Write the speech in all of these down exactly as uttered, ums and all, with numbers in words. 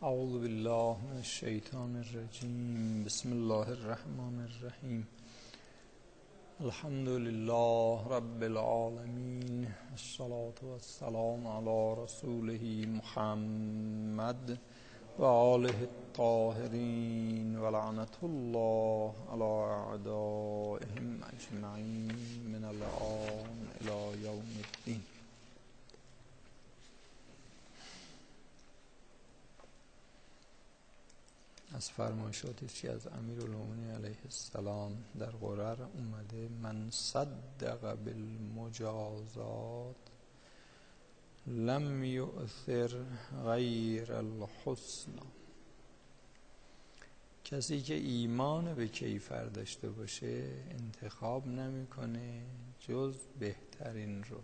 اعوذ بالله من الشیطان الرجیم. بسم الله الرحمن الرحیم. الحمد لله رب العالمین، الصلاة والسلام علی رسوله محمد و آله الطاهرین و لعنت الله علی اعدائهم اجمعین من الآن الی یوم الدین. از فرمایشاتی که از امیرالمومنین علیه السلام در قرآن اومده: من صدق بالمجازات لم یؤثر غیر الحسن. کسی که ایمان به کیفر داشته باشه انتخاب نمیکنه جز بهترین رو.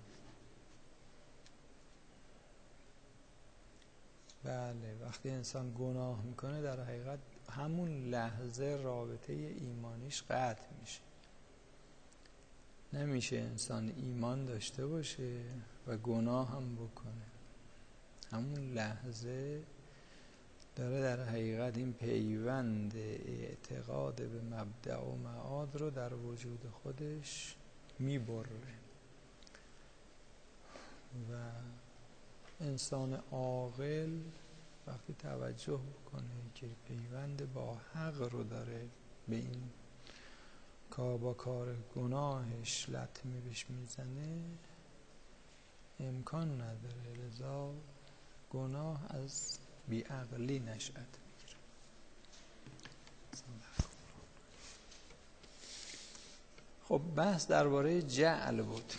بله، وقتی انسان گناه میکنه در حقیقت همون لحظه رابطه ایمانیش قطع میشه. نمیشه انسان ایمان داشته باشه و گناه هم بکنه. همون لحظه داره در حقیقت این پیوند اعتقاد به مبدأ و معاد رو در وجود خودش میبره. و انسان عاقل وقتی توجه بکنه که پیوند با حق رو داره، به این کار با کار گناهش لطمه بهش میزنه، امکان نداره. لذا گناه از بیعقلی نشأت میگیره. خب بحث درباره جعل بود.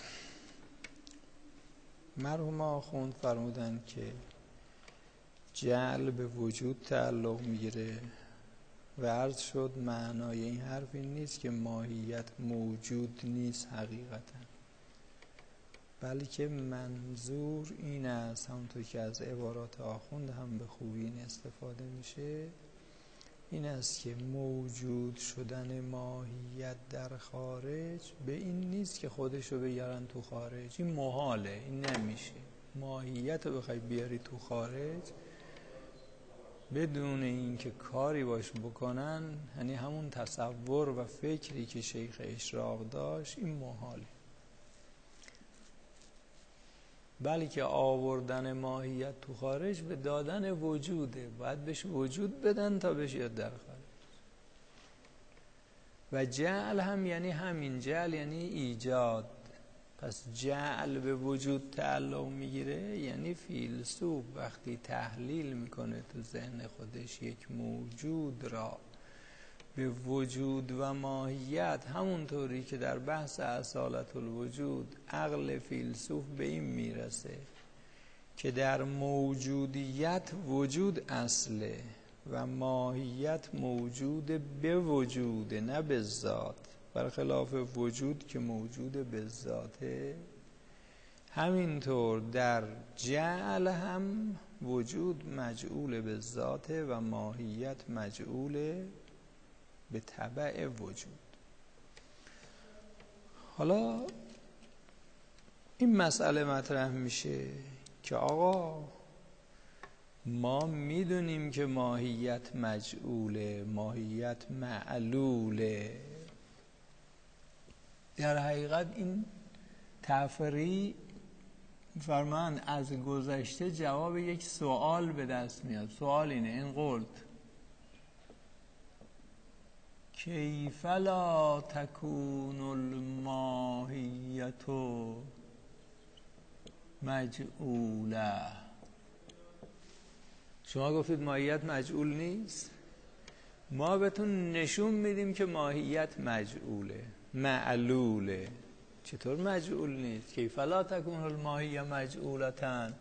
مرحوم آخوند فرمودن که جعل به وجود تعلق میگیره و عرض شد معنای این حرف این نیست که ماهیت موجود نیست حقیقتا، بلکه منظور این است، همونطور که از عبارات آخوند هم به خوبی این استفاده میشه، این است که موجود شدن ماهیت در خارج به این نیست که خودشو بگیرن تو خارج. این محاله، این نمیشه. ماهیت رو بخوای بیاری تو خارج بدون اینکه کاری باش بکنن، یعنی همون تصور و فکری که شیخ اشراق داشت، این محاله. بلکه آوردن ماهیت تو خارج به دادن وجوده، باید بهش وجود بدن تا بهش یاد در خارج. و جعل هم یعنی همین، جعل یعنی ایجاد. پس جعل به وجود تعلق میگیره، یعنی فیلسوف وقتی تحلیل میکنه تو ذهن خودش یک موجود را به وجود و ماهیت، همونطوری که در بحث اصالت الوجود عقل فیلسوف به این میرسه که در موجودیت وجود اصله و ماهیت موجود به وجود، نه به ذات، برخلاف وجود که موجود به ذاته. همینطور در جعل هم وجود مجعول به ذاته و ماهیت مجعول به تبع وجود. حالا این مسئله مطرح میشه که آقا ما میدونیم که ماهیت مجعوله، ماهیت معلوله. در حقیقت این تفریع فرمان از گذشته جواب یک سوال به دست میاد. سوال اینه: این قلت کیف لا تکون الماهیت مجعوله؟ شما گفتید ماهیت مجعول نیست، ما بهتون نشون میدیم که ماهیت مجعوله، معلوله. چطور مجعول نیست؟ کیف لا تکون الماهیه مجعولتن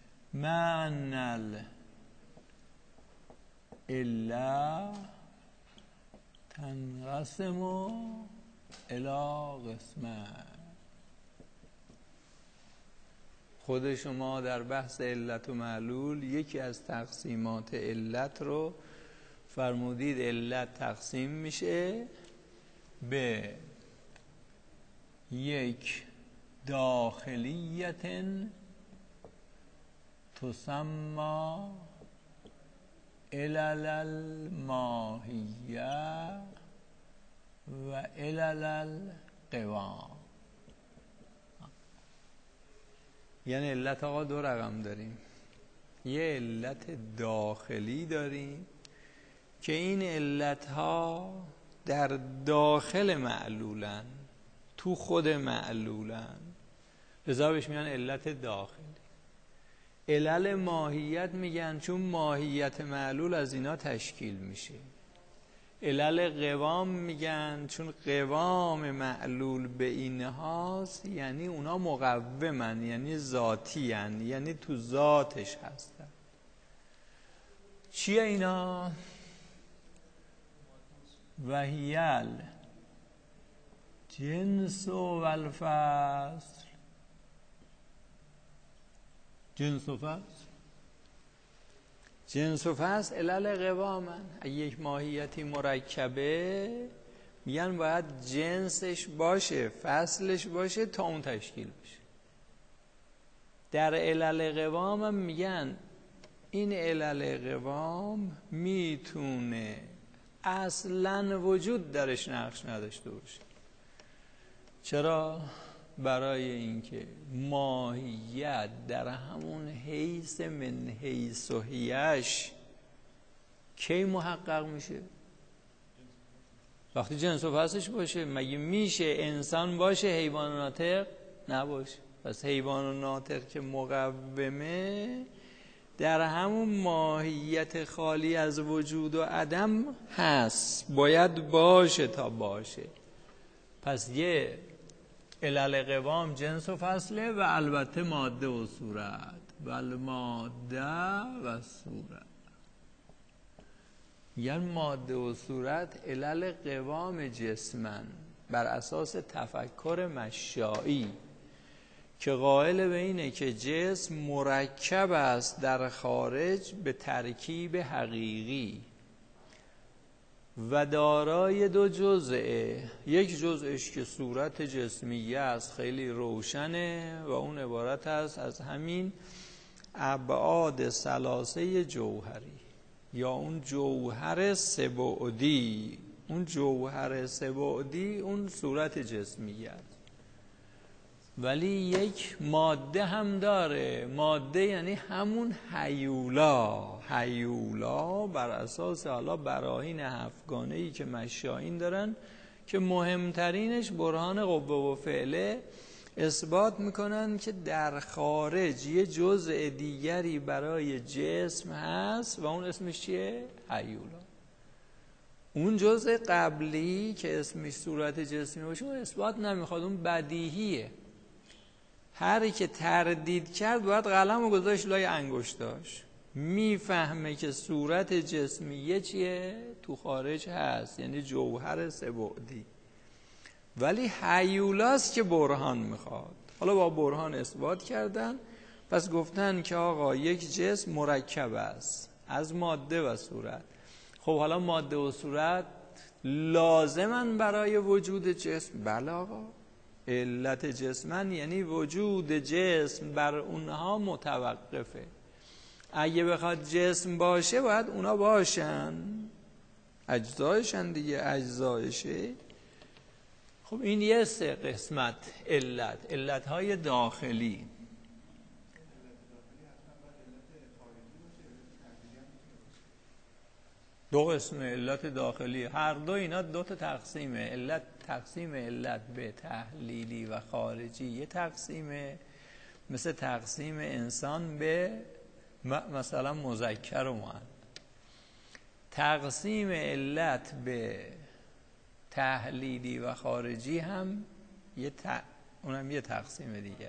معنل الا تنقسم الی قسمه. خود شما در بحث علت و معلول یکی از تقسیمات علت رو فرمودید. علت تقسیم میشه به یک داخلیت تسمى علل الماهیه و علل القوام. یعنی علت آقا دو رقم داریم، یه علت داخلی داریم که این علت ها در داخل معلولن، تو خود معلولن، لذا بهش میگن علت داخلی. علل ماهیت میگن چون ماهیت معلول از اینا تشکیل میشه. علل قوام میگن چون قوام معلول به اینهاست، یعنی اونا مقومن، یعنی ذاتی هن، یعنی تو ذاتش هستن. چیه اینا؟ وحیل جنس و الفصل. جنس و فصل جنس و فصل علل قوامن. اگه یک ماهیتی مرکبه میگن باید جنسش باشه، فصلش باشه تا اون تشکیل بشه. در علل قوام هم میگن این علل قوام میتونه اصلا وجود درش نقش نداشته باشه. چرا؟ برای اینکه ماهیت در همون حیث من حیث و حیش کی محقق میشه؟ وقتی جنس و فصلش باشه. مگه میشه انسان باشه حیوان و ناطق نباشه؟ پس حیوان و ناطق که مقومه در همون ماهیت خالی از وجود و عدم هست، باید باشه تا باشه. پس یه علل قوام جنس و فصله و البته ماده و صورت. بل ماده و صورت، یعنی ماده و صورت علل قوام جسمن بر اساس تفکر مشائی که قائل به اینه که جسم مرکب است در خارج به ترکیب حقیقی و دارای دو جزئه. یک جزءش که صورت جسمیه است، خیلی روشنه و اون عبارت است از همین ابعاد ثلاثه جوهری یا اون جوهر سه‌بعدی. اون جوهر سه‌بعدی اون صورت جسمیه است. ولی یک ماده هم داره. ماده یعنی همون هیولا. هیولا بر اساس حالا براهین هفتگانه‌ای که مشایین دارن که مهمترینش برهان قوه و فعله، اثبات میکنن که در خارج یه جزء دیگری برای جسم هست و اون اسمش چیه؟ هیولا. اون جزء قبلی که اسمش صورت جسمی باشه اون اثبات نمیخواد، اون بدیهیه. هری که تردید کرد باید قلم رو گذاشت لای انگشتاش، میفهمه که صورت جسمیه چیه؟ تو خارج هست، یعنی جوهر سه‌بعدی. ولی هیولاست که برهان میخواد. حالا با برهان اثبات کردن، پس گفتن که آقا یک جسم مرکب است از ماده و صورت. خب حالا ماده و صورت لازمن برای وجود جسم؟ بله آقا، علت جسمن، یعنی وجود جسم بر اونها متوقفه. اگه بخواد جسم باشه باید اونا باشن، اجزایشن دیگه، اجزایشه. خب این یه سه قسمت علت، علتهای داخلی. دو قسم علت داخلی، هر دو اینا دو تا تقسیمه. علت، تقسیم علت به تحلیلی و خارجی یه تقسیمه، مثل تقسیم انسان به مثلا مذکر و مؤنث. تقسیم علت به تحلیلی و خارجی هم یه ت... اونم یه تقسیم دیگه.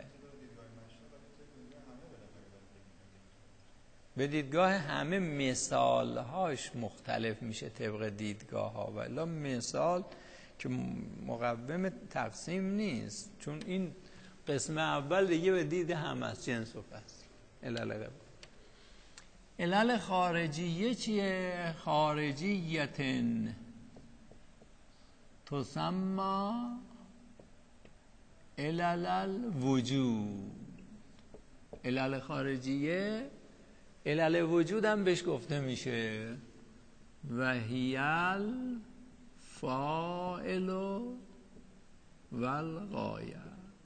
به دیدگاه همه مثالهاش مختلف میشه طبق دیدگاه ها، ولی مثال که مقوم تقسیم نیست، چون این قسم اول دیگه به دید همه است، جنس و فصل. علل قوام. علل خارجیه چیه؟ خارجیتن تسمى علل الوجود. علل خارجیه علل وجود هم بهش گفته میشه و هیل فاعل و الغایه.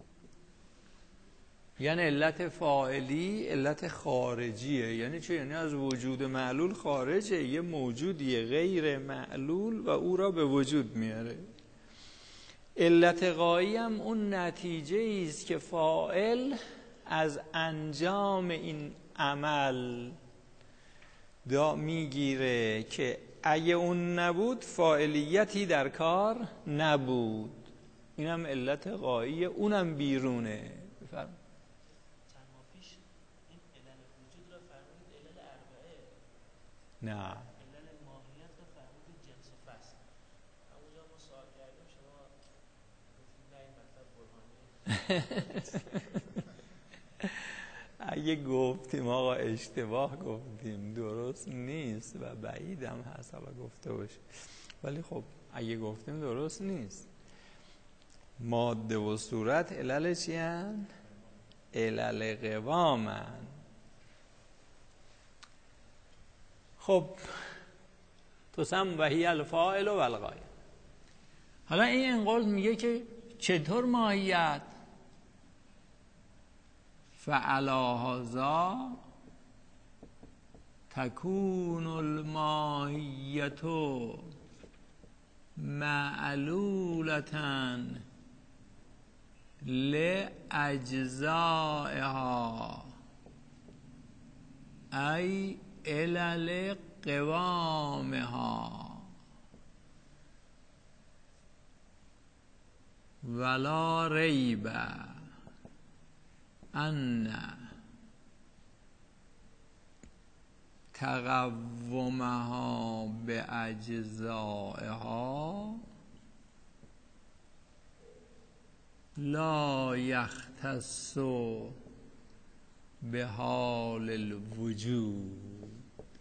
یعنی علت فاعلی علت خارجیه. یعنی چه؟ یعنی از وجود معلول خارجه، یه موجودی غیر معلول و او را به وجود میاره. علت غایی هم اون نتیجه است که فاعل از انجام این عمل دا میگیره که اگه اون نبود فاعلیتی در کار نبود. اینم علت غاییه، اونم بیرونه. بفرم. چند ماه پیش این علل وجود را فرمودید علل اربعه. نه، علل ماهیت را فرمودید جنس و فصل. همونجا ما سوال کردیم شما گفتید نه این مطلب برهانی. اگه گفتیم آقا اشتباه گفتیم، درست نیست و بعیدم هست و گفته باشه، ولی خب اگه گفتیم درست نیست. ماده و صورت علل چی هن؟ علل قوامن. خب تسم و هی الفاعل و الغایه. حالا این انقل میگه که چطور ماهیت؟ فعلا هذا تکون الماهیت معلولة لأجزائها ای علل قوامها ولا ریب ان تقومها باجزائها لا یختص به حال الوجود.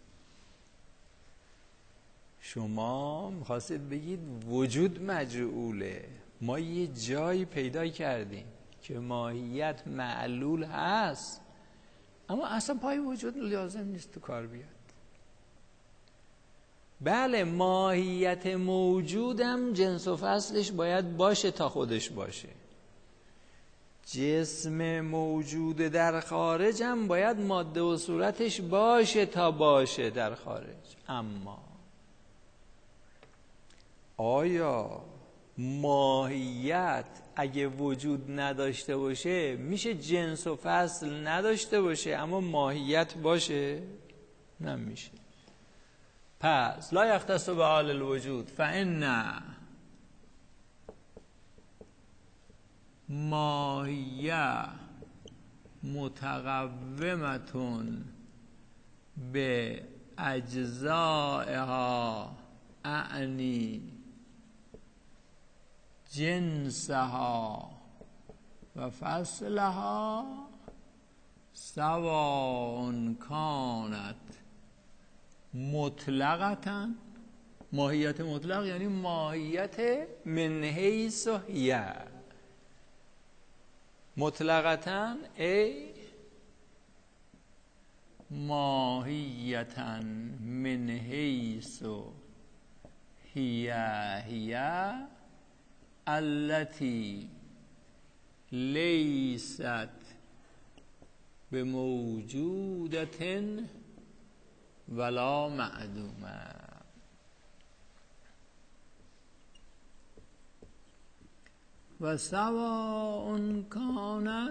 شما میخواستید بگید وجود مجعوله، ما یه جایی پیدا کردیم که ماهیت معلول هست اما اصلا پای وجود لازم نیست تو کار بیاد. بله ماهیت موجودم جنس و فصلش باید باشه تا خودش باشه، جسم موجود در خارج هم باید ماده و صورتش باشه تا باشه در خارج. اما آیا ماهیت اگه وجود نداشته باشه میشه جنس و فصل نداشته باشه اما ماهیت باشه؟ نمیشه. پس لا یختص به حال الوجود فإن ماهیه متقومتون به اجزائها اعنی جنسها و فصلها سواء کانت مطلقتاً. ماهیت مطلق یعنی ماهیت من حیث هی، مطلقتاً ای ماهیتاً من حیث هی هی التي لیست بموجودة ولا معدومه. و سواء کانت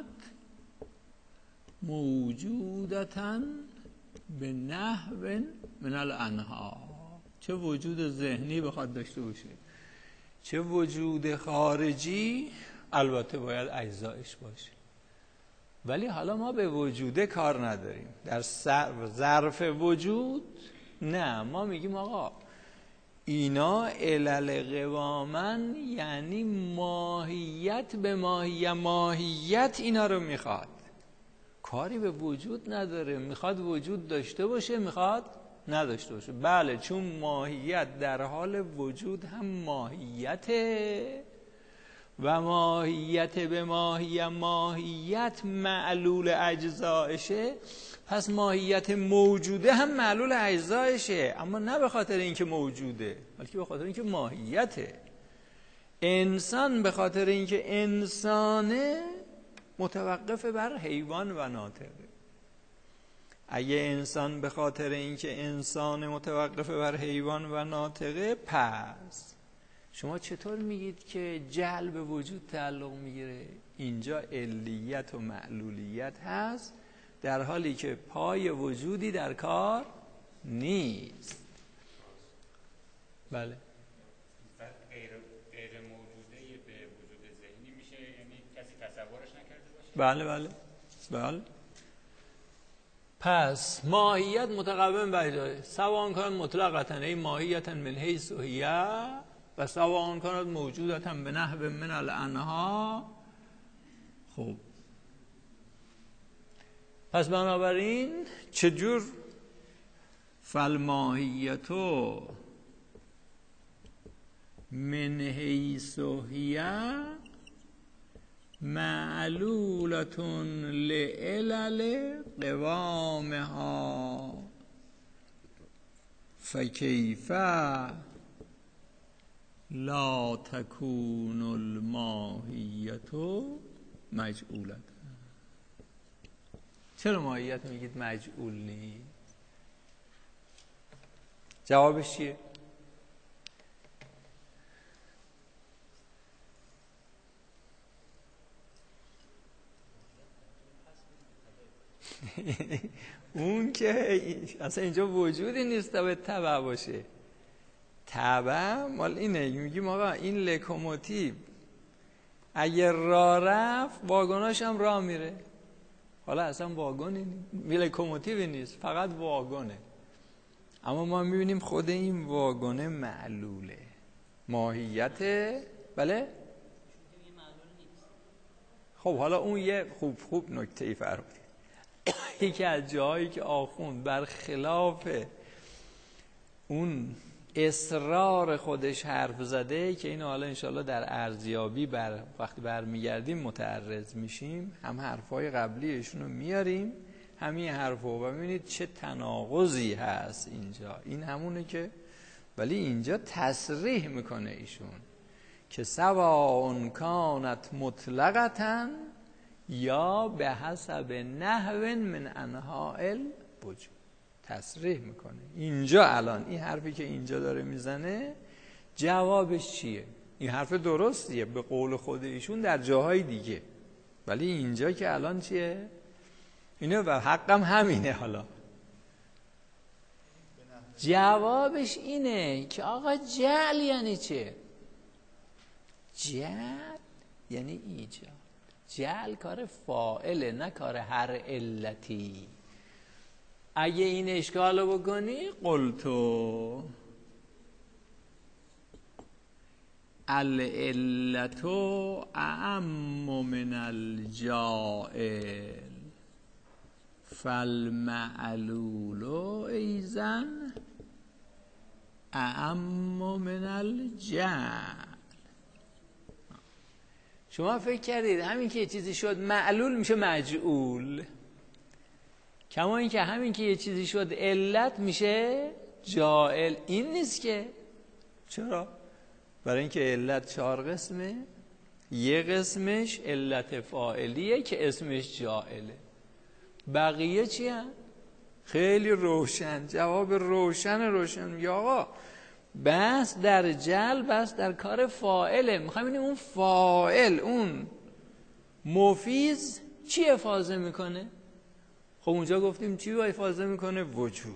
موجودة به نحو من الانها. چه وجود ذهنی بخواد داشته باشه چه وجود خارجی، البته باید اجزایش باشه. ولی حالا ما به وجوده کار نداریم، در ظرف وجود نه، ما میگیم آقا اینا علل قوامن، یعنی ماهیت به ماهیت، ماهیت اینا رو میخواد، کاری به وجود نداره، میخواد وجود داشته باشه میخواد نداشته باشه. بله چون ماهیت در حال وجود هم ماهیته و ماهیت به ماهیت ماهیت معلول اجزایشه، پس ماهیت موجوده هم معلول اجزایشه، اما نه به خاطر اینکه موجوده بلکه به خاطر اینکه ماهیته. انسان به خاطر اینکه انسانه متوقف بر حیوان و ناطقه. اگه انسان به خاطر اینکه انسان متوقف بر حیوان و ناطقه، پس شما چطور میگید که جهل به وجود تعلق میگیره؟ اینجا علیت و معلولیت هست در حالی که پای وجودی در کار نیست. بله. غیر غیر موجوده به وجود ذهنی میشه، یعنی کسی تصورش نکرده باشه. بله بله بله. پس ماهیت متقوم بر جای سواء کانت مطلقة ای ماهیتا من حیث هی و سواء کانت موجودتا به نحو من الانها. خوب، پس بنابراین چجور فالماهیتو من حیث هی معلولتون لعلل قوامها فکیف لا تکون الماهیت مجعولت. چرا ماهیت میگید مجعول نیست؟ جوابش چیه؟ اون که اصلا اینجا وجودی نیست تا به تبع باشه. تبع مال اینه، میگیم آقا این لوکوموتیو اگه راه رفت واگناش هم راه میره. حالا اصلا واگنی لوکوموتیوی نیست، فقط واگنه. اما ما میبینیم خود این واگنه معلوله، ماهیت. بله. خب حالا اون یه خوب خوب نکته ای فرمودید. یکی از جاهایی که آخوند برخلاف اون اصرار خودش حرف زده که اینو حالا انشالله در ارزیابی بر وقتی برمیگردیم متعرض میشیم، هم حرفای قبلی ایشونو میاریم همین حرفو و ببینید چه تناقضی هست اینجا. این همونه که ولی اینجا تصریح میکنه ایشون که سواء کانت مطلقتاً یا به حسب نحو من انحاء الوجود. تصریح میکنه اینجا. الان این حرفی که اینجا داره میزنه جوابش چیه؟ این حرف درستیه به قول خود ایشون در جاهای دیگه، ولی اینجا که الان چیه؟ اینه و حقم همینه. حالا جوابش اینه که آقا جعل یعنی چه؟ جعل یعنی ایجاد. جعل کار فاعله نه کار هر علتی. اگه این اشکالو بکنی قلتو العلتو اعم من الجائل فالمعلول ایزن اعم من الجعل. شما فکر کردید همین که یه چیزی شد معلول میشه مجعول، کما این که همین که یه چیزی شد علت میشه جائل. این نیست که. چرا؟ برای اینکه علت چهار قسمه، یه قسمش علت فاعلیه که اسمش جائله. بقیه چی هم؟ خیلی روشن. جواب روشن روشن میگه آقا بس در جل بس در کار فاعله. میخوایم ببینیم اون فاعل اون مفیز چی افاضه میکنه؟ خب اونجا گفتیم چی افاضه میکنه؟ وجود.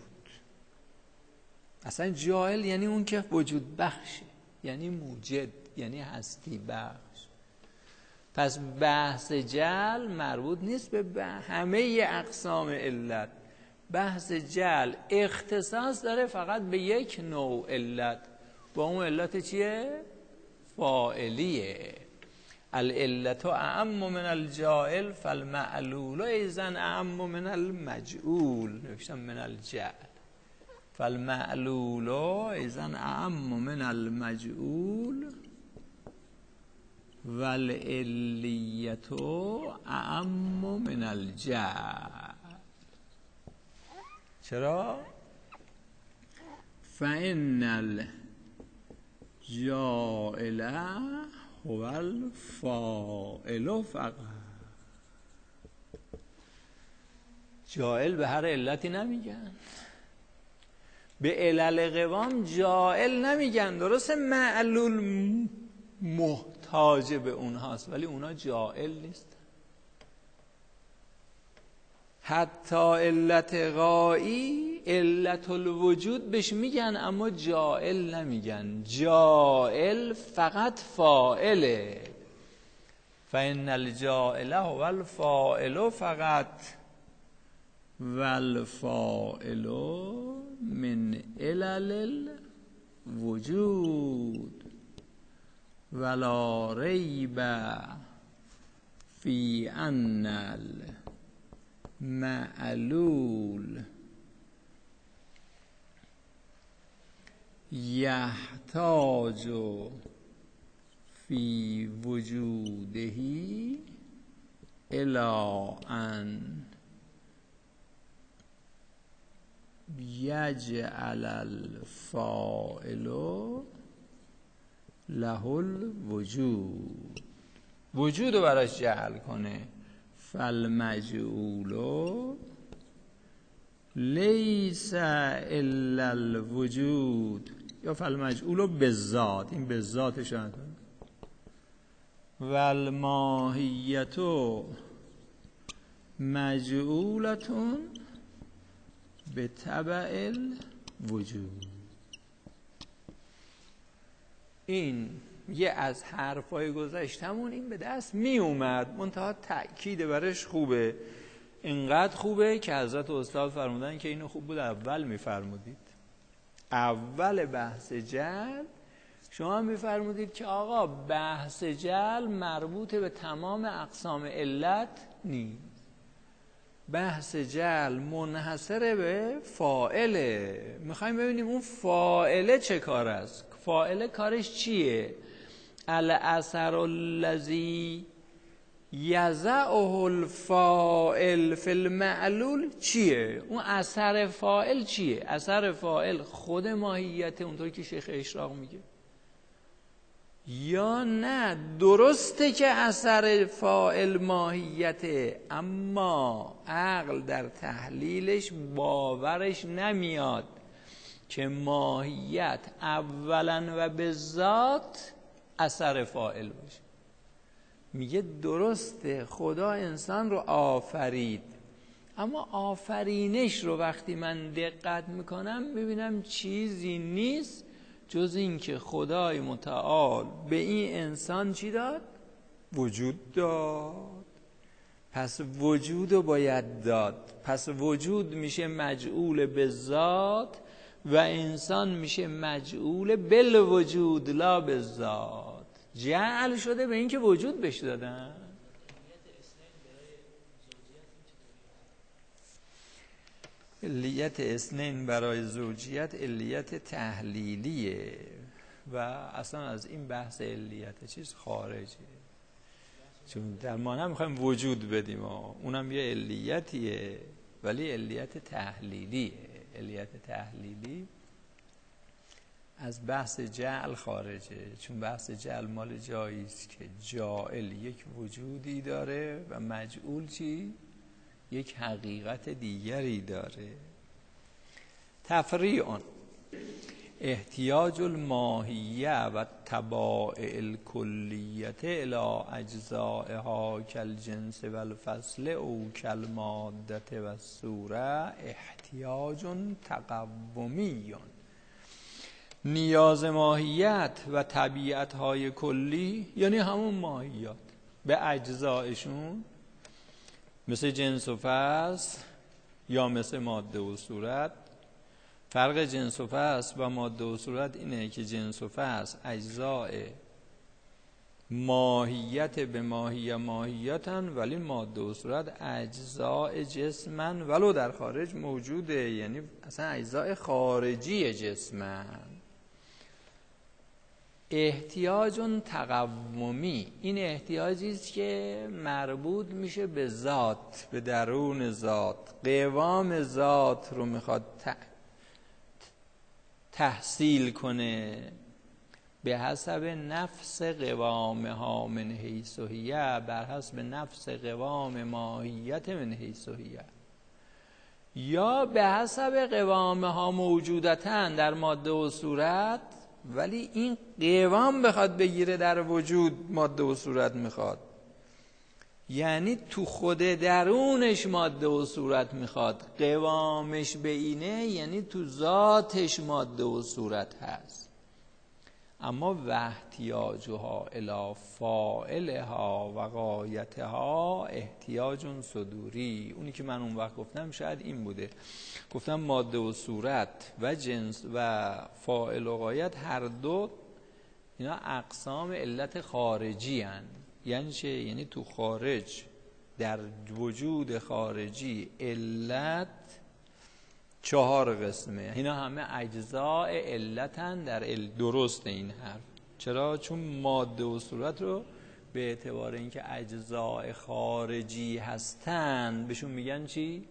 اصلا جاهل یعنی اون که وجود بخشه، یعنی موجد، یعنی هستی بخش. پس بحث جل مربوط نیست به همه اقسام علت. بحث جل اختصاص داره فقط به یک نوع علت. با اون علت چیه؟ فاعلیه. العلت اعم من الجائل فالمعلول ایزن اعم من المجعول. نوشتم من الجعل. فالمعلول ایزن اعم من المجعول والعلیت اعم من الجعل. چرا؟ فإن الجاعل هو الفاعل فقط. جاعل به هر علتی نمیگن، به علل قوام جاعل نمیگن. درسته معلول محتاج به اونهاست ولی اونا جاعل نیست. حتی علت غایی علت الوجود بهش میگن اما جاعل نمیگن. جاعل فقط فاعله. فإن الجاعل هو الفاعل فقط والفاعل من علل الوجود ولا ریب فی ان المعلول یحتاج فی وجوده الی ان یجعل الفاعل له الوجود، وجود رو براش جعل کنه. فالمجعول لیس الا الوجود یا فالمجعول بالذات، این بالذاتش هست. والماهیت مجعولتون به تبع الوجود. این یه از حرفای گذشتمون این به دست می اومد، منتها تأکید برش خوبه. اینقدر خوبه که حضرت استاد فرمودن که اینو خوب بود اول میفرمودید. اول بحث جعل شما میفرمودید که آقا بحث جعل مربوط به تمام اقسام علت نیست. بحث جعل منحصر به فاعله. میخوایم ببینیم اون فاعله چه کار است. فاعله کارش چیه؟ الاثر الذی یضعه الفاعل فی المعلول چیه؟ اون اثر فاعل چیه؟ اثر فاعل خود ماهیت، اونطوری که شیخ اشراق میگه، یا نه درسته که اثر فاعل ماهیته اما عقل در تحلیلش باورش نمیاد که ماهیت اولا و به ذات اثر فاعل باشه. میگه درسته خدا انسان رو آفرید اما آفرینش رو وقتی من دقت میکنم ببینم چیزی نیست جز این که خدای متعال به این انسان چی داد؟ وجود داد. پس وجود رو باید داد. پس وجود میشه مجعول به ذات و انسان میشه مجعول بالوجود لا به ذات. جعل شده به این که وجود بهش دادن. علیت اثنین برای زوجیت علیت تحلیلیه و اصلا از این بحث علیت چیز خارجه، چون در ما نمیخوایم وجود بدیم، اونم یه علیتیه ولی علیت تحلیلیه. علیت تحلیلی از بحث جعل خارجه، چون بحث جعل مال جایی است که جاعل یک وجودی داره و مجعول چی؟ یک حقیقت دیگری داره. تفریع احتیاج الماهیه و طبائع الکلیت الی اجزائها کالجنس و الفصل او کالماده و الصوره احتیاج تقومی. نیاز ماهیت و طبیعت‌های کلی یعنی همون ماهیات به اجزایشون، مثل جنس و فصل یا مثل ماده و صورت. فرق جنس و فصل و ماده و صورت اینه که جنس و فصل اجزاء ماهیت به ماهیه ماهیتن، ولی ماده و صورت اجزاء جسمن ولو در خارج موجوده، یعنی اصلا اجزاء خارجی جسمن. احتیاج تقومی، این احتیاجی است که مربوط میشه به ذات، به درون ذات. قوام ذات رو میخواد تحصیل کنه به حسب نفس قوامها من حیث هی، بر حسب نفس قوام ماهیت من حیث هی، یا به حسب قوامها موجودتاً در ماده و صورت، ولی این قوام بخواد بگیره در وجود ماده و صورت میخواد، یعنی تو خود درونش ماده و صورت میخواد. قوامش به اینه یعنی تو ذاتش ماده و صورت هست. اما واحتیاجها الی فاعلها و غایتها احتیاج صدوری. اونی که من اون وقت گفتم شاید این بوده، گفتم ماده و صورت و جنس و فاعل و غایت هر دو اینا اقسام علت خارجی هن. یعنی چه؟ یعنی تو خارج، در وجود خارجی علت چهار قسمه، اینا همه اجزاء علتن در ال... درست این حرف. چرا؟ چون ماده و صورت رو به اعتبار اینکه اجزاء خارجی هستن بهشون میگن چی؟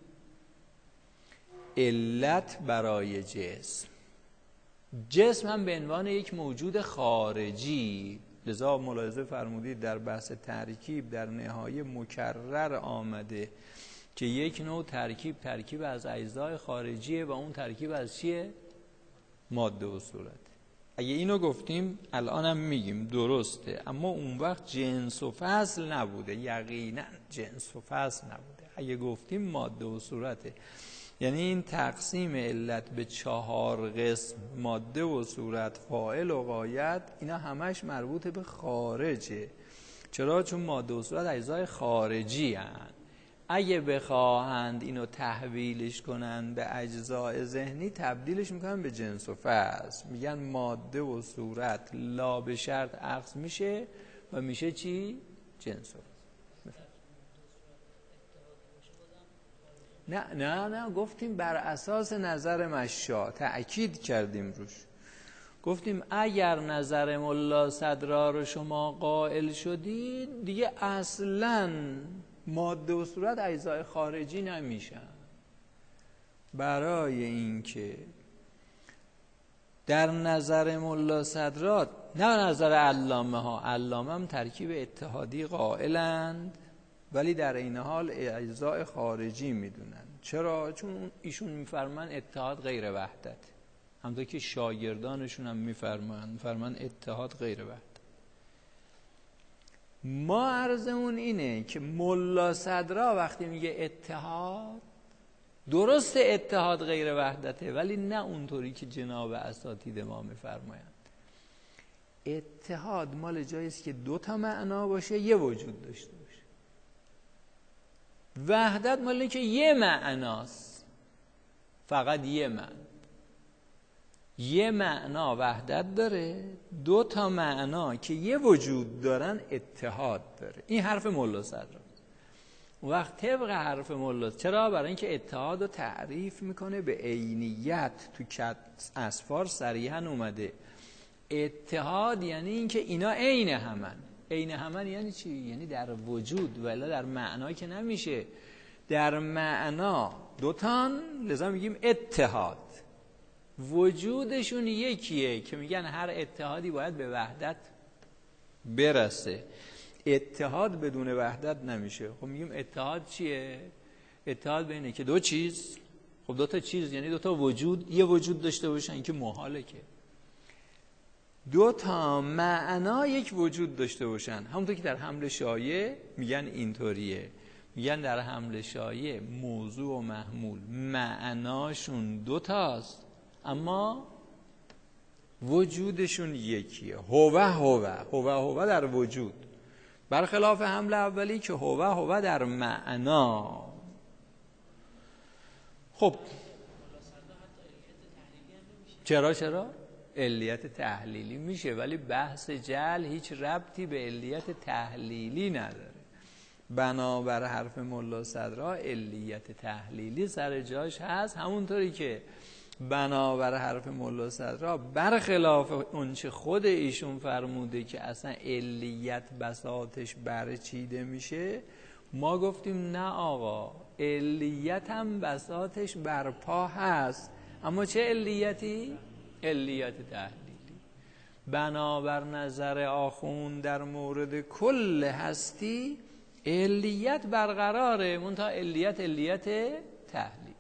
علت برای جسم. جسم هم به عنوان یک موجود خارجی، لذا ملاحظه فرمودید در بحث ترکیب در نهایه مکرر آمده که یک نوع ترکیب ترکیب از اجزای خارجیه و اون ترکیب از چیه؟ ماده و صورت. اگه اینو گفتیم الانم میگیم درسته، اما اون وقت جنس و فصل نبوده، یقینا جنس و فصل نبوده. اگه گفتیم ماده و صورته، یعنی این تقسیم علت به چهار قسم، ماده و صورت، فاعل و غایت، اینا همش مربوط به خارجه. چرا؟ چون ماده و صورت اجزای خارجی هستند. اگه بخواهند اینو تحویلش کنن به اجزاء ذهنی، تبدیلش میکنن به جنس و فصل. میگن ماده و صورت لا به شرط عکس میشه و میشه چی؟ جنس و فصل. نه نه نه گفتیم بر اساس نظر مشا، تأکید کردیم روش. گفتیم اگر نظر ملا صدرا رو شما قائل شدید، دیگه اصلاً ماده و صورت اجزای خارجی نمیشن. برای اینکه در نظر ملا صدرات، نه نظر علامه ها، علامه هم ترکیب اتحادی قائلند ولی در این حال اجزای خارجی میدونن. چرا؟ چون ایشون میفرمان اتحاد غیر وحدت، همونطور که شاگردانشون هم میفرمان میفرمان اتحاد غیر وحدت. ما عرضمون اینه که ملا صدرا وقتی میگه اتحاد، درست اتحاد غیر وحدته ولی نه اونطوری که جناب اساتید ما میفرمایند. اتحاد مال جاییست که دو تا معنا باشه، یه وجود داشته باشه. وحدت مال که یه معناست، فقط یه معنی. یه معنا وحدت داره، دو تا معنا که یه وجود دارن اتحاد داره. این حرف ملا صدرا. وقت طبق حرف ملا، چرا؟ برای اینکه اتحاد رو تعریف میکنه به عینیت. تو کت اسفار صریحا اومده اتحاد یعنی اینکه اینا عین همن. عین همن یعنی چی؟ یعنی در وجود، ولی در معنا که نمیشه. در معنا دوتان، لذا میگیم اتحاد. وجودشون یکیه که میگن هر اتحادی باید به وحدت برسه. اتحاد بدون وحدت نمیشه. خب میگیم اتحاد چیه؟ اتحاد بینه که دو چیز، خب دو تا چیز یعنی دو تا وجود یه وجود داشته باشن که محاله که دو تا معنا یک وجود داشته باشن. همونطور که در حمل شایع میگن اینطوریه، میگن در حمل شایع موضوع و محمول معناشون دو تاست اما وجودشون یکیه. هوه هوه هوه هوه در وجود، برخلاف حمل اولی که هوه هوه در معنا. خب چرا چرا؟ علیت تحلیلی میشه، ولی بحث جعل هیچ ربطی به علیت تحلیلی نداره. بنابر حرف ملا صدرا علیت تحلیلی سر جاش هست، همونطوری که بنابر حرف ملا صدرا برخلاف اون چه خود ایشون فرموده که اصلا علیت بساطش برچیده میشه، ما گفتیم نه آقا، علیت هم بساطش برپا هست، اما چه علیتی؟ علیت تحلیلی. بنابر نظر آخوند در مورد کل هستی علیت برقراره، منتها علیت علیت تحلیلی.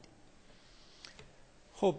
خب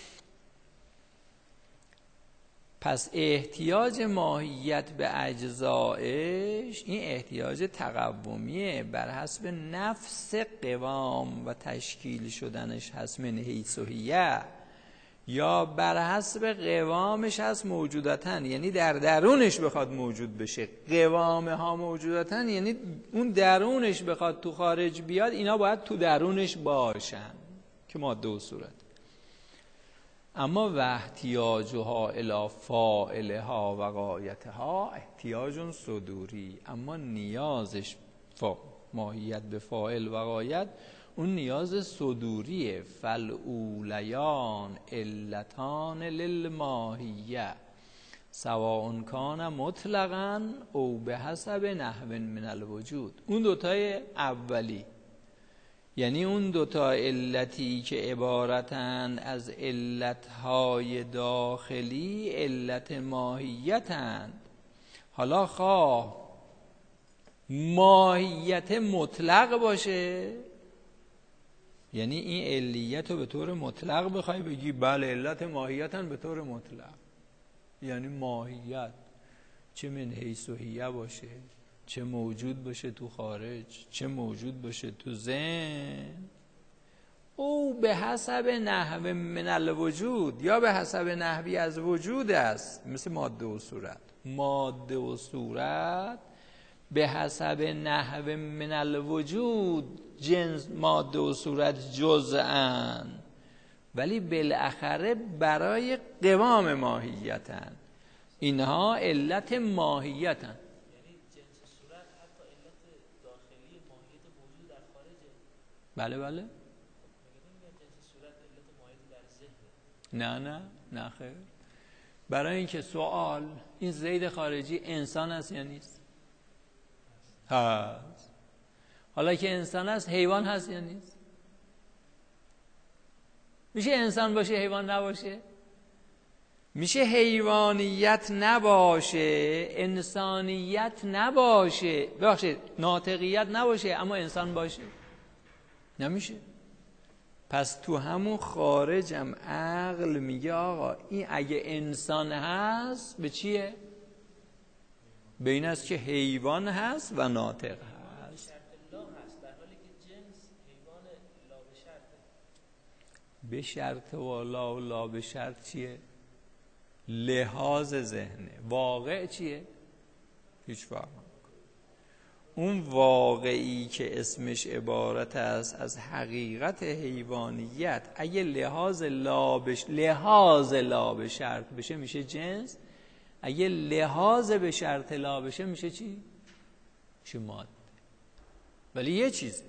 پس احتیاج ماهیت به اجزایش این احتیاج تقومیه، بر حسب نفس قوام و تشکیل شدنش هست من حیث و هیه، یا بر حسب قوامش هست موجودتن، یعنی در درونش بخواد موجود بشه. قوام ها موجودتن یعنی اون درونش بخواد تو خارج بیاد، اینا باید تو درونش باشن که ماده و صورت. اما و احتیاجها الی فاعلها و غایتها احتیاج صدوری، اما نیازش فا ماهیت به فاعل و غایت اون نیاز صدوریه. فالأولیان علتان للماهیه سواء کان مطلقا او به حسب نحو من الوجود. اون دوتای اولی، یعنی اون دوتا علتی که عبارتن از علتهای داخلی علت ماهیتند. حالا خواه ماهیت مطلق باشه، یعنی این علیت رو به طور مطلق بخوای بگی بله علت ماهیتن به طور مطلق، یعنی ماهیت چه من حیث و هیه باشه، چه موجود باشه تو خارج، چه موجود باشه تو ذهن، او به حسب نحو من الوجود، یا به حسب نحوی از وجود است، مثل ماده و صورت. ماده و صورت به حسب نحو من الوجود جنس ماده و صورت جزءن، ولی بالاخره برای قوام ماهیتن، اینها علت ماهیتن. یعنی جنس صورت حتی علت داخلی ماهیت موجود در خارجه. بله بله. میگم جنس صورت علت ماهیت در ذهن. نه نه نه خیر. برای اینکه سوال این زید خارجی انسان است یا نیست؟ هست. حالا که انسان است حیوان هست یا نیست؟ میشه انسان باشه حیوان نباشه؟ میشه حیوانیت نباشه انسانیت نباشه، ببخشید ناطقیت نباشه اما انسان باشه؟ نمیشه. پس تو همون خارجم عقل میگه آقا این اگه انسان هست به چیه؟ به این است که حیوان هست و ناطق هست. به شرط و لا و لا به شرط چیه؟ لحاظ ذهنه. واقع چیه؟ هیچ فرق نمیکنه. اون واقعی که اسمش عبارت است از حقیقت حیوانیت، اگه لحاظ لا بش... لحاظ لا به شرط بشه میشه جنس، اگه لحاظ به شرط لا بشه میشه چی؟ میشه ماده. ولی یه چیزی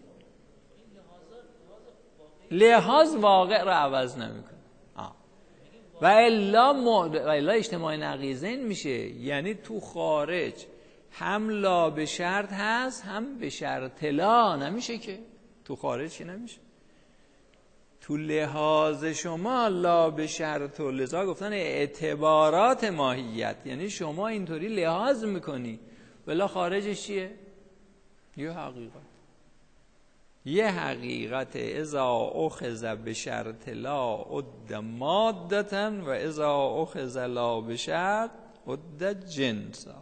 لحاظ واقع رو عوض نمیکنه. و الا م... و الا اجتماع نقیضین میشه، یعنی تو خارج هم لا به شرط هست هم به شرط لا، نمیشه که تو خارج که نمیشه. تو لحاظ شما لا به شرط و لذا گفتن اعتبارات ماهیت، یعنی شما اینطوری لحاظ میکنی ولی خارجش چیه؟ یه حقیقت. یه حقیقت اذا اخذ بشرط لا عد مادتا و اذا اخذ لا بشرط عد جنسا.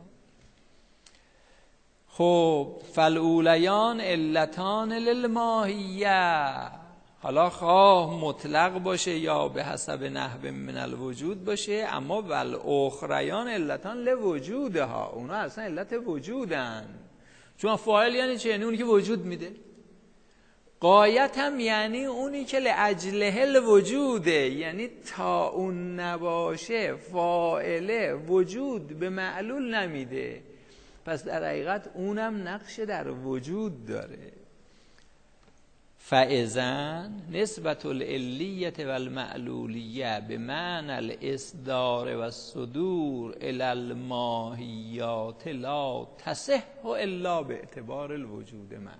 خب فالأولیان علتان للماهیه، حالا خواه مطلق باشه یا به حسب نحو من الوجود باشه، اما والاخریان علتان لوجودها، اونا اصلا علت وجودن. چون فاعل یعنی چه؟ یعنی اونی که وجود میده. غایت هم یعنی اونی که لاجله الوجوده، یعنی تا اون نباشه فاعله وجود به معلول نمیده. پس در حقیقت اونم نقش در وجود داره. فاذن نسبت العلیت و المعلولیه به معنی الاصدار و الصدور الی الماهیات لا تصح الا به اعتبار الوجود معها.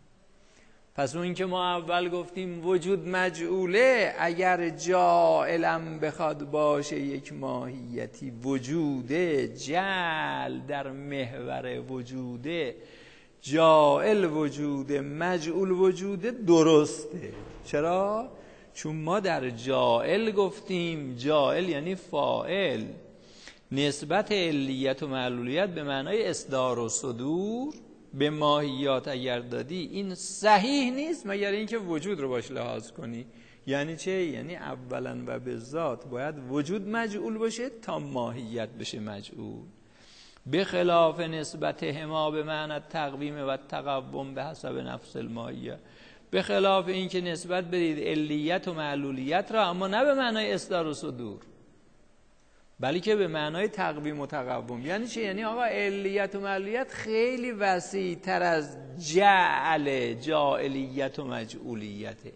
پس اون که ما اول گفتیم وجود مجعوله، اگر جاعلم بخواد باشه یک ماهیتی وجوده، جعل در محور وجوده، جاعل وجوده، مجعول وجوده، درسته. چرا؟ چون ما در جاعل گفتیم جاعل یعنی فاعل، نسبت علیت و معلولیت به معنای اصدار و صدور به ماهیات اگر دادی این صحیح نیست مگر اینکه وجود رو باش لحاظ کنی. یعنی چه؟ یعنی اولا و به ذات باید وجود مجعول باشه تا ماهیت بشه مجعول، به خلاف نسبت هما به معنی تقویم و تقوم به حسب نفس الماهیه، به خلاف این که نسبت بدید علیت و معلولیت را اما نه به معنای اصدار و صدور بلکه به معنای تقویم و تقوم. یعنی چه؟ یعنی آقا علیت و معلولیت خیلی وسیع تر از جعل، جاعلیت و مجعولیته.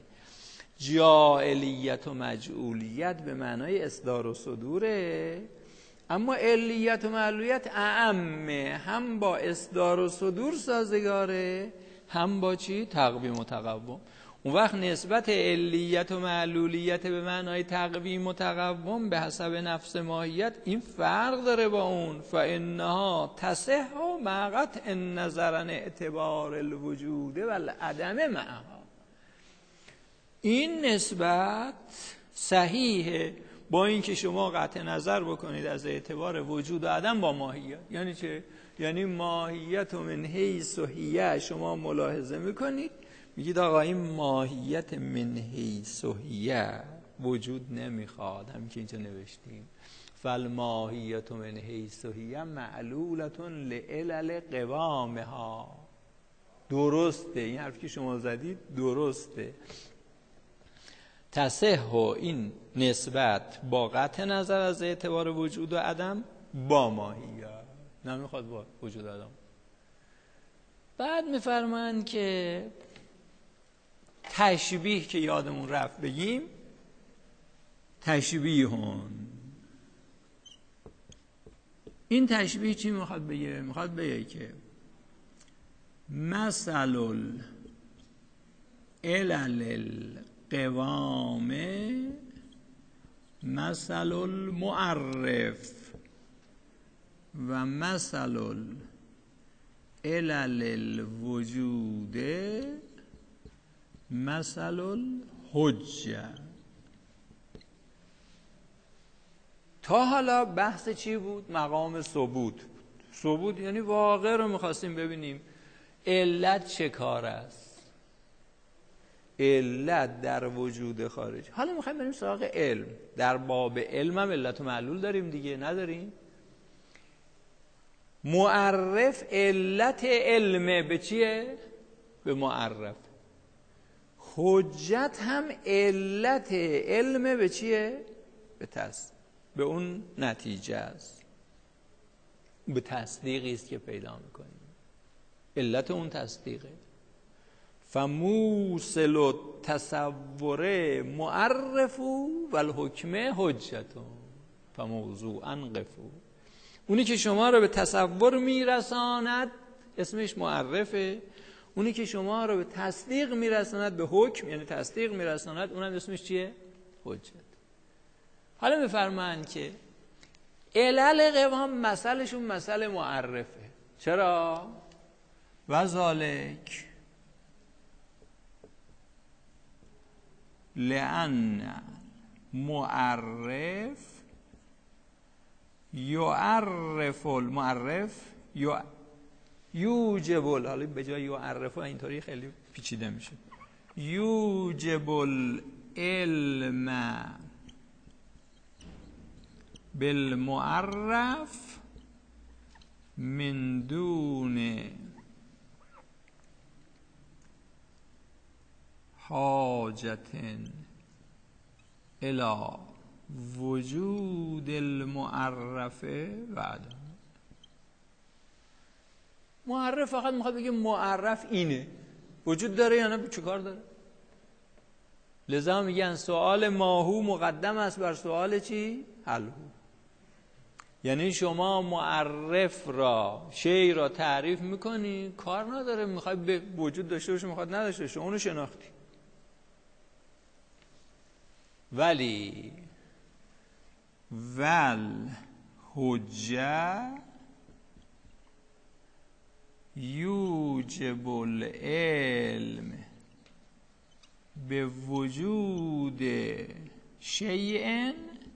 جاعلیت و مجعولیت به معنای اصدار و صدوره، اما علیت و معلولیت اعمه، هم با اصدار و صدور سازگاره هم با چی؟ تقویم و تقوم. اون وقت نسبت علیت و معلولیت به معنای تقویم و تقوم به حسب نفس ماهیت این فرق داره با اون. فانها تصح مع قطع النظر عن اعتبار الوجود و العدم معها. این نسبت صحیحه با اینکه شما قطع نظر بکنید از اعتبار وجود و عدم با ماهیت. یعنی چه؟ یعنی ماهیت و من حیث و هیه شما ملاحظه میکنید، میگید آقا این ماهیت من حیث و هیه وجود نمیخواد، همین که اینجا نوشتیم فالماهیت من حیث و هیه معلولة لعلل قوامها. درسته، این حرفی که شما زدید درسته. تصح این نسبت با قطع نظر از اعتبار وجود و عدم با ماهیت، نمیخواد با وجود و عدم. بعد میفرمایند که تشبیه که یادمون رفت بگیم، تشبیهون. این تشبیه چی میخواد بگه؟ میخواد بگه که مثل العلل قوام مثل المعرف و مثل العلل الوجود مثل الحجه. تا حالا بحث چی بود؟ مقام ثبوت بود. ثبوت یعنی واقع رو میخواستیم ببینیم علت چه کار است، علت در وجود خارج. حالا میخوایم بریم سراغ علم. در باب علم هم علت و معلول داریم دیگه، نداریم؟ معرف علت علمه به چیه؟ به معرف. حجت هم علت علمه به چیه؟ به تصدیق، به اون نتیجه است، به تصدیقی است که پیدا میکنیم. علت اون تصدیقه. فموصل التصور معرف و الحکم حجتون فموضوع انقفو. اونی که شما رو به تصور میرساند اسمش معرفه، اونی که شما رو به تصدیق میرساند، به حکم یعنی تصدیق میرساند، اونم اسمش چیه؟ حجت. حالا میفرمایند که علل قوام مثلشون مثل معرفه. چرا؟ و ذالک لأن معرف یعرف المعرف یوجب، حالا به جای یعرف اینطوری خیلی پیچیده میشه، یوجب العلم بالمعرف من دون حاجت الی وجود المعرف و عدم. معرف فقط میخواد بگه معرف اینه، وجود داره یا نه، چه کار داره؟ لذا میگن سوال ماهو مقدم است بر سوال چی؟ هلهو. یعنی شما معرف را، شی را تعریف میکنی، کار نداره میخوای به وجود داشته باشه میخواد نداشته باشه، اونو شناختی. ولی ول حجه یوجب العلم به وجود شیء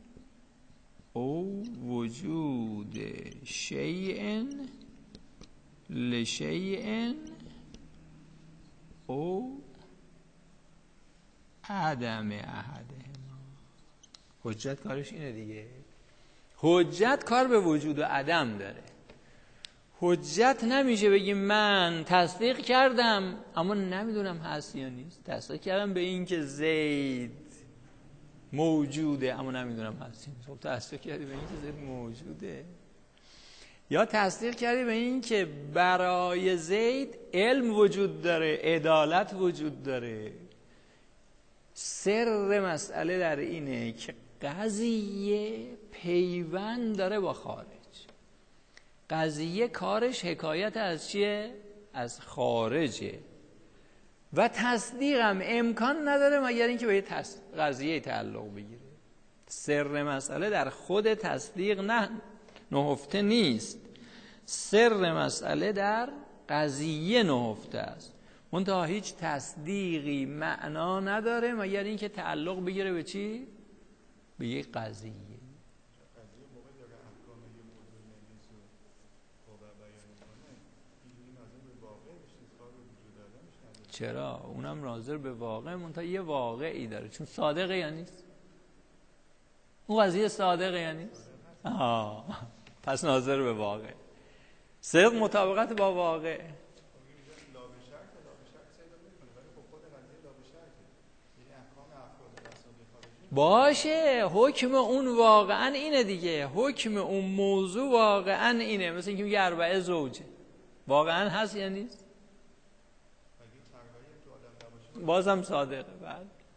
او وجود شیء لشیء او عدم احدهما. حجت کارش اینه دیگه. حجت کار به وجود و عدم داره. حجت نمیشه بگیم من تصدیق کردم اما نمیدونم هست یا نیست. تصدیق کردم به این که زید موجوده اما نمیدونم هست یا نیست. خب تصدیق کردی به این که زید موجوده، یا تصدیق کردی به این که برای زید علم وجود داره، عدالت وجود داره. سر مسئله در اینه که قضیه پیوند داره با خارج. قضیه کارش حکایت از چیه؟ از خارجه و تصدیقم امکان نداره مگر اینکه به یه تص... قضیه تعلق بگیره. سر مسئله در خود تصدیق نه نهفته نیست، سر مسئله در قضیه نهفته است. منتها هیچ تصدیقی معنا نداره مگر اینکه تعلق بگیره به چی؟ به یک قضیه. چرا؟ اونم ناظر به واقع، منتها یه واقعی داره، چون صادقه یا نیست؟ اون قضیه صادقه یا نیست؟ آه. پس ناظر به واقع. صدق مطابقت با واقع. باشه، حکم اون واقعا اینه دیگه. حکم اون موضوع واقعا اینه. مثل اینکه میگه اربعه زوجه، واقعا هست یا نیست؟ بازم صادقه. بله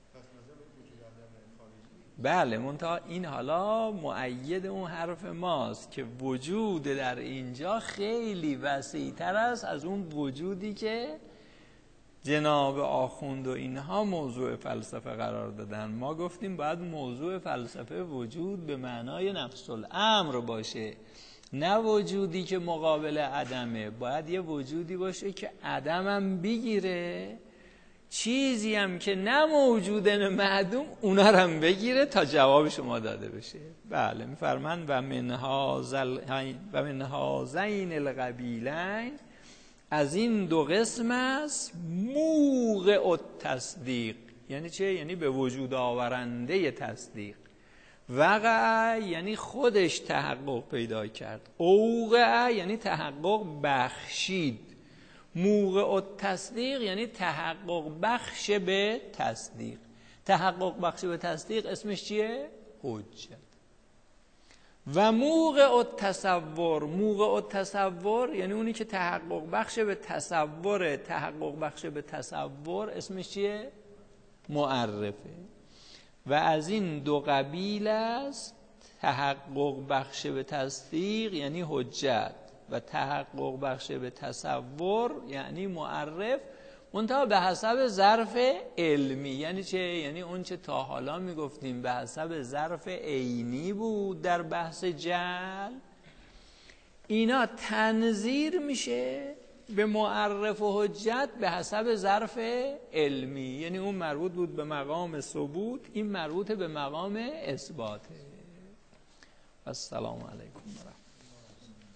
بله، منتها این حالا مؤید اون حرف ماست که وجود در اینجا خیلی وسیع‌تر است از اون وجودی که جناب آخوند و اینها موضوع فلسفه قرار دادن. ما گفتیم باید موضوع فلسفه وجود به معنای نفس الامر باشه، نه وجودی که مقابل عدمه. باید یه وجودی باشه که عدمم بگیره، چیزی هم که نه موجوده نه معدوم اونا رو هم بگیره تا جواب شما داده بشه. بله میفرمند و من هازل و من هازین القبیلین، از این دو قسم است موقع التصدیق. یعنی چه؟ یعنی به وجود آورنده تصدیق. وقع یعنی خودش تحقق پیدا کرد. اوقع یعنی تحقق بخشید. موقع التصدیق یعنی تحقق بخش به تصدیق. تحقق بخش به تصدیق اسمش چیه؟ حجت. و موقع التصور، موقع التصور یعنی اونی که تحقق بخش به تصور، تحقق بخش به تصور اسمش چیه؟ معرفه. و از این دو قبیل است تحقق بخش به تصدیق یعنی حجت و تحقق بخش به تصور یعنی معرف، منتها به حسب ظرف علمی. یعنی چه؟ یعنی اون چه تا حالا میگفتیم به حسب ظرف عینی بود در بحث جعل، اینا تنظیر میشه به معرف و حجت به حسب ظرف علمی. یعنی اون مربوط بود به مقام ثبوت، این مربوط به مقام اثباته. السلام علیکم.